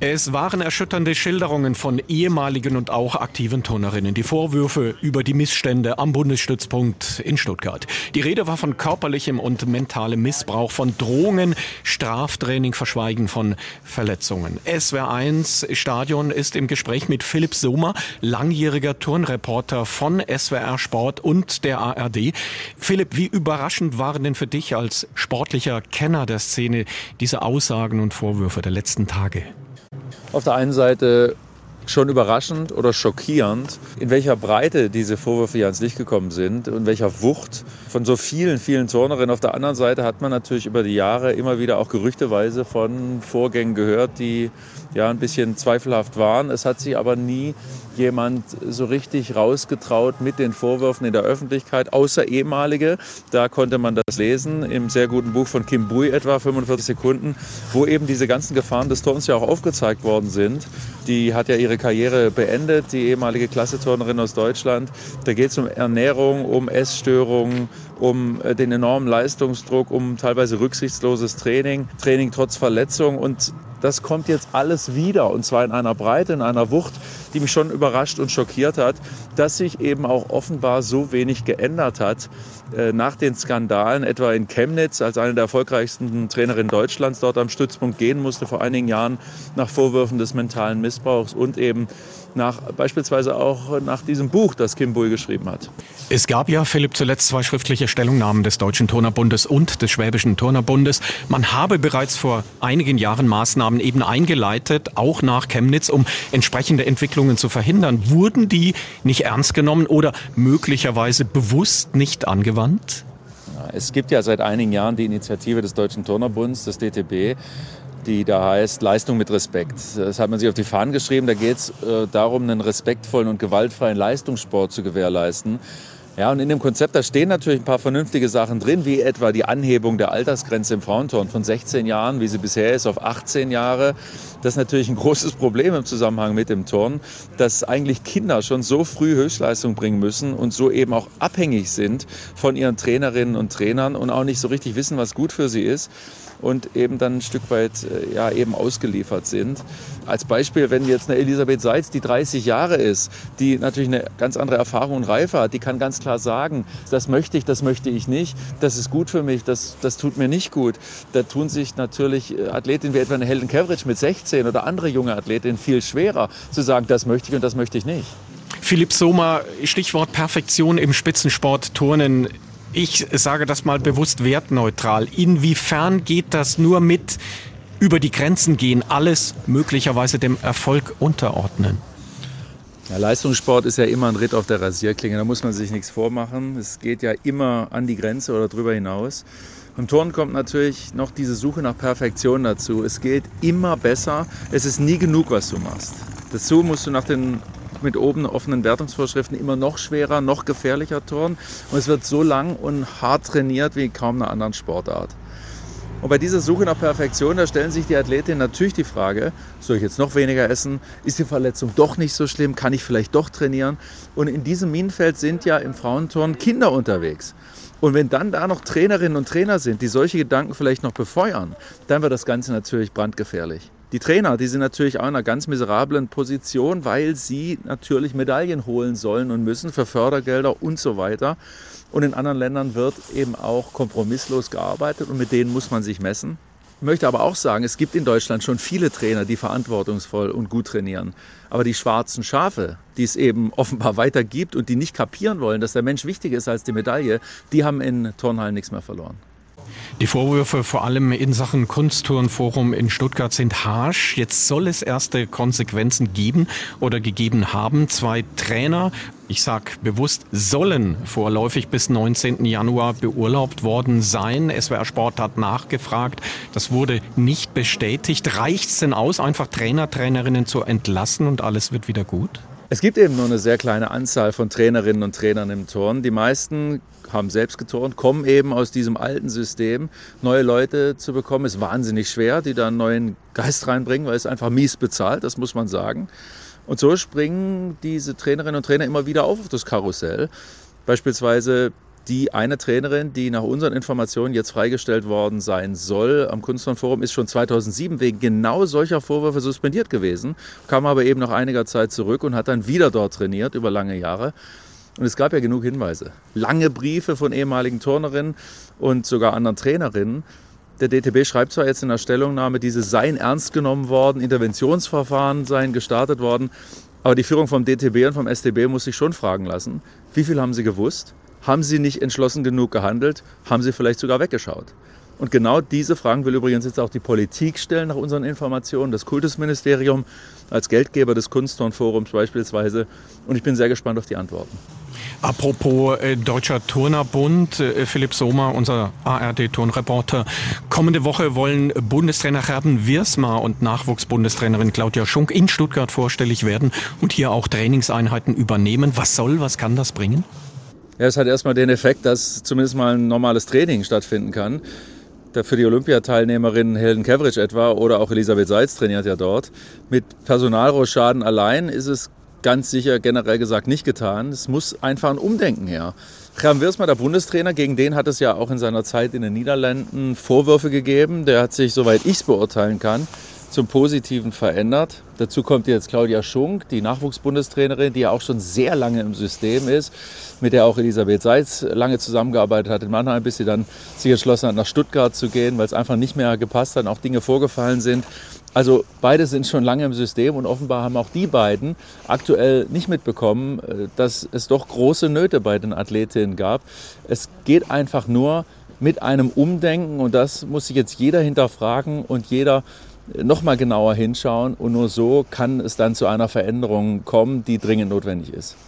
Es waren erschütternde Schilderungen von ehemaligen und auch aktiven Turnerinnen. Die Vorwürfe über die Missstände am Bundesstützpunkt in Stuttgart. Die Rede war von körperlichem und mentalem Missbrauch, von Drohungen, Straftraining, Verschweigen von Verletzungen. SWR1 Stadion ist im Gespräch mit Philipp Sohmer, langjähriger Turnreporter von SWR Sport und der ARD. Philipp, wie überraschend waren denn für dich als sportlicher Kenner der Szene diese Aussagen und Vorwürfe der letzten Tage? Auf der einen Seite schon überraschend oder schockierend, in welcher Breite diese Vorwürfe hier ans Licht gekommen sind und welcher Wucht von so vielen Turnerinnen. Auf der anderen Seite hat man natürlich über die Jahre immer wieder auch gerüchteweise von Vorgängen gehört, die ja ein bisschen zweifelhaft waren. Es hat sich aber nie jemand so richtig rausgetraut mit den Vorwürfen in der Öffentlichkeit, außer ehemalige. Da konnte man das lesen im sehr guten Buch von Kim Bui etwa, 45 Sekunden, wo eben diese ganzen Gefahren des Turnens ja auch aufgezeigt worden sind. Die hat ja ihre Karriere beendet, die ehemalige Klasseturnerin aus Deutschland. Da geht es um Ernährung, um Essstörungen, um den enormen Leistungsdruck, um teilweise rücksichtsloses Training trotz Verletzung. Und das kommt jetzt alles wieder, und zwar in einer Breite, in einer Wucht, die mich schon überrascht und schockiert hat, dass sich eben auch offenbar so wenig geändert hat nach den Skandalen, etwa in Chemnitz, als eine der erfolgreichsten Trainerinnen Deutschlands dort am Stützpunkt gehen musste vor einigen Jahren nach Vorwürfen des mentalen Missbrauchs und eben beispielsweise auch nach diesem Buch, das Kim Bui geschrieben hat. Es gab ja, Philipp, zuletzt 2 schriftliche Stellungnahmen des Deutschen Turnerbundes und des Schwäbischen Turnerbundes. Man habe bereits vor einigen Jahren Maßnahmen eben eingeleitet, auch nach Chemnitz, um entsprechende Entwicklungen zu verhindern. Wurden die nicht ernst genommen oder möglicherweise bewusst nicht angewandt? Es gibt ja seit einigen Jahren die Initiative des Deutschen Turnerbunds, des DTB, die da heißt Leistung mit Respekt. Das hat man sich auf die Fahnen geschrieben. Da geht es darum, einen respektvollen und gewaltfreien Leistungssport zu gewährleisten. Ja, und in dem Konzept, da stehen natürlich ein paar vernünftige Sachen drin, wie etwa die Anhebung der Altersgrenze im Frauenturnen von 16 Jahren, wie sie bisher ist, auf 18 Jahre. Das ist natürlich ein großes Problem im Zusammenhang mit dem Turnen, dass eigentlich Kinder schon so früh Höchstleistung bringen müssen und so eben auch abhängig sind von ihren Trainerinnen und Trainern und auch nicht so richtig wissen, was gut für sie ist und eben dann ein Stück weit eben ausgeliefert sind. Als Beispiel, wenn jetzt eine Elisabeth Seitz, die 30 Jahre ist, die natürlich eine ganz andere Erfahrung und Reife hat, die kann ganz klar sagen, das möchte ich nicht, das ist gut für mich, das tut mir nicht gut. Da tun sich natürlich Athletinnen wie etwa eine Helen Kevritsch mit 16 oder andere junge Athletinnen viel schwerer zu sagen, das möchte ich und das möchte ich nicht. Philipp Sohmer, Stichwort Perfektion im Spitzensport Turnen. Ich sage das mal bewusst wertneutral. Inwiefern geht das nur mit über die Grenzen gehen, alles möglicherweise dem Erfolg unterordnen? Ja, Leistungssport ist ja immer ein Ritt auf der Rasierklinge, da muss man sich nichts vormachen. Es geht ja immer an die Grenze oder drüber hinaus. Im Turnen kommt natürlich noch diese Suche nach Perfektion dazu. Es geht immer besser, es ist nie genug, was du machst. Dazu musst du nach den mit oben offenen Wertungsvorschriften immer noch schwerer, noch gefährlicher turnen. Und es wird so lang und hart trainiert wie kaum eine anderen Sportart. Und bei dieser Suche nach Perfektion, da stellen sich die Athletinnen natürlich die Frage, soll ich jetzt noch weniger essen? Ist die Verletzung doch nicht so schlimm? Kann ich vielleicht doch trainieren? Und in diesem Minenfeld sind ja im Frauenturnen Kinder unterwegs. Und wenn dann da noch Trainerinnen und Trainer sind, die solche Gedanken vielleicht noch befeuern, dann wird das Ganze natürlich brandgefährlich. Die Trainer, die sind natürlich auch in einer ganz miserablen Position, weil sie natürlich Medaillen holen sollen und müssen für Fördergelder und so weiter. Und in anderen Ländern wird eben auch kompromisslos gearbeitet und mit denen muss man sich messen. Ich möchte aber auch sagen, es gibt in Deutschland schon viele Trainer, die verantwortungsvoll und gut trainieren. Aber die schwarzen Schafe, die es eben offenbar weiter gibt und die nicht kapieren wollen, dass der Mensch wichtiger ist als die Medaille, die haben in Turnhallen nichts mehr verloren. Die Vorwürfe vor allem in Sachen Kunstturnforum in Stuttgart sind harsch. Jetzt soll es erste Konsequenzen geben oder gegeben haben. 2 Trainer, ich sag bewusst, sollen vorläufig bis 19. Januar beurlaubt worden sein. SWR Sport hat nachgefragt. Das wurde nicht bestätigt. Reicht's denn aus, einfach Trainer, Trainerinnen zu entlassen und alles wird wieder gut? Es gibt eben nur eine sehr kleine Anzahl von Trainerinnen und Trainern im Turnen. Die meisten haben selbst geturnt, kommen eben aus diesem alten System. Neue Leute zu bekommen ist wahnsinnig schwer, die da einen neuen Geist reinbringen, weil es einfach mies bezahlt, das muss man sagen. Und so springen diese Trainerinnen und Trainer immer wieder auf das Karussell. Beispielsweise Die eine Trainerin, die nach unseren Informationen jetzt freigestellt worden sein soll am Kunstturn-Forum, ist schon 2007 wegen genau solcher Vorwürfe suspendiert gewesen, kam aber eben nach einiger Zeit zurück und hat dann wieder dort trainiert über lange Jahre. Und es gab ja genug Hinweise. Lange Briefe von ehemaligen Turnerinnen und sogar anderen Trainerinnen. Der DTB schreibt zwar jetzt in der Stellungnahme, diese seien ernst genommen worden, Interventionsverfahren seien gestartet worden, aber die Führung vom DTB und vom StB muss sich schon fragen lassen, wie viel haben sie gewusst? Haben sie nicht entschlossen genug gehandelt? Haben sie vielleicht sogar weggeschaut? Und genau diese Fragen will übrigens jetzt auch die Politik stellen nach unseren Informationen, das Kultusministerium als Geldgeber des Kunstturnforums beispielsweise. Und ich bin sehr gespannt auf die Antworten. Apropos Deutscher Turnerbund, Philipp Sohmer, unser ARD-Turnreporter. Kommende Woche wollen Bundestrainer Gerben Wiersma und Nachwuchsbundestrainerin Claudia Schunk in Stuttgart vorstellig werden und hier auch Trainingseinheiten übernehmen. Was kann das bringen? Ja, es hat erstmal den Effekt, dass zumindest mal ein normales Training stattfinden kann. Für die Olympiateilnehmerin Helen Kevrich etwa oder auch Elisabeth Seitz trainiert ja dort. Mit Personalrohrschaden allein ist es ganz sicher generell gesagt nicht getan. Es muss einfach ein Umdenken her. Gerben Wiersma, der Bundestrainer, gegen den hat es ja auch in seiner Zeit in den Niederlanden Vorwürfe gegeben. Der hat sich, soweit ich es beurteilen kann, zum Positiven verändert. Dazu kommt jetzt Claudia Schunk, die Nachwuchsbundestrainerin, die ja auch schon sehr lange im System ist, mit der auch Elisabeth Seitz lange zusammengearbeitet hat in Mannheim, bis sie dann sich entschlossen hat, nach Stuttgart zu gehen, weil es einfach nicht mehr gepasst hat und auch Dinge vorgefallen sind. Also beide sind schon lange im System und offenbar haben auch die beiden aktuell nicht mitbekommen, dass es doch große Nöte bei den Athletinnen gab. Es geht einfach nur mit einem Umdenken und das muss sich jetzt jeder hinterfragen und jeder noch mal genauer hinschauen und nur so kann es dann zu einer Veränderung kommen, die dringend notwendig ist.